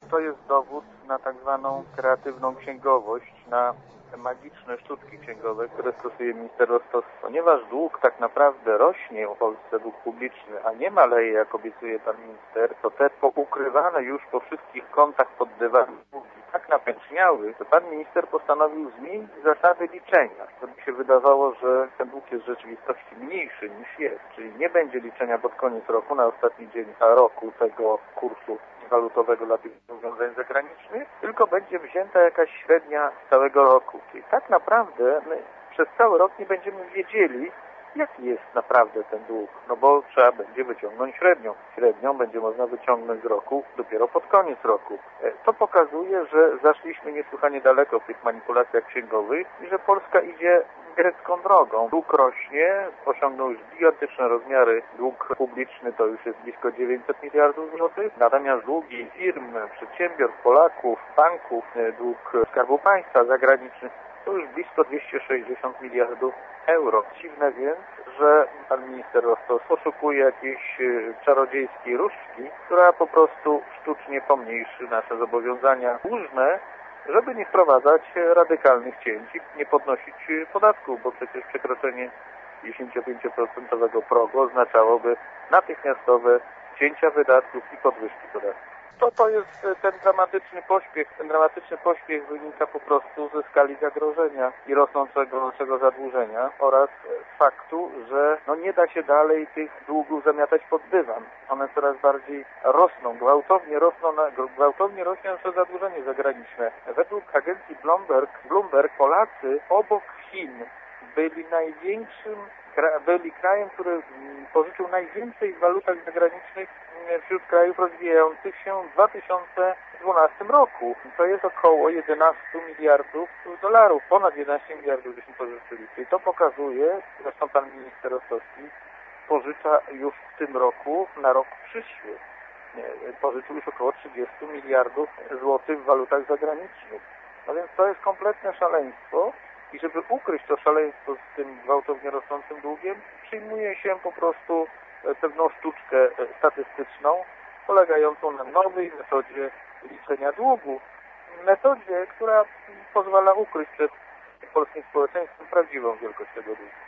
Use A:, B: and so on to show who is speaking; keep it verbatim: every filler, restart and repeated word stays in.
A: To jest dowód na tak zwaną kreatywną księgowość, na magiczne sztuczki księgowe, które stosuje minister Rostos. Ponieważ dług tak naprawdę rośnie w Polsce, dług publiczny, a nie maleje, jak obiecuje pan minister, to te poukrywane już po wszystkich kątach pod dywanem długi tak napęczniały, że pan minister postanowił zmienić zasady liczenia. Żeby się wydawało, że ten dług jest w rzeczywistości mniejszy niż jest, czyli nie będzie liczenia pod koniec roku, na ostatni dzień roku tego kursu walutowego dla tych rozwiązań zagranicznych, tylko będzie wzięta jakaś średnia z całego roku. Czyli tak naprawdę my przez cały rok nie będziemy wiedzieli, jaki jest naprawdę ten dług, no bo trzeba będzie wyciągnąć średnią. Średnią będzie można wyciągnąć z roku dopiero pod koniec roku. To pokazuje, że zaszliśmy niesłychanie daleko w tych manipulacjach księgowych i że Polska idzie grecką drogą. Dług rośnie, osiągnął już gigantyczne rozmiary. Dług publiczny to już jest blisko dziewięćset miliardów złotych, natomiast długi firm, przedsiębiorstw, Polaków, banków, dług Skarbu Państwa zagranicznych to już blisko dwieście sześćdziesiąt miliardów euro. Dziwne więc, że pan minister Rostos poszukuje jakiejś czarodziejskiej różdżki, która po prostu sztucznie pomniejszy nasze zobowiązania dłużne, żeby nie wprowadzać radykalnych cięć i nie podnosić podatków, bo przecież przekroczenie dziesięciopięcioprocentowego progu oznaczałoby natychmiastowe cięcia wydatków i podwyżki podatków. To, to jest ten dramatyczny pośpiech. Ten dramatyczny pośpiech wynika po prostu ze skali zagrożenia i rosnącego naszego zadłużenia oraz faktu, że no nie da się dalej tych długów zamiatać pod dywan. One coraz bardziej rosną, gwałtownie rosną, na, gwałtownie rośnie nasze zadłużenie zagraniczne. Według agencji Bloomberg, Bloomberg Polacy obok Chin byli największym, byli krajem, który pożyczył najwięcej w walutach zagranicznych wśród krajów rozwijających się w dwa tysiące dwunastym roku. To jest około jedenaście miliardów dolarów, ponad jedenaście miliardów, żeśmy pożyczyli. I to pokazuje, zresztą pan minister Rostowski pożycza już w tym roku na rok przyszły. Pożyczył już około trzydzieści miliardów złotych w walutach zagranicznych. No więc to jest kompletne szaleństwo. I żeby ukryć to szaleństwo z tym gwałtownie rosnącym długiem, przyjmuje się po prostu pewną sztuczkę statystyczną, polegającą na nowej metodzie liczenia długu. Metodzie, która pozwala ukryć przed polskim społeczeństwem prawdziwą wielkość tego długu.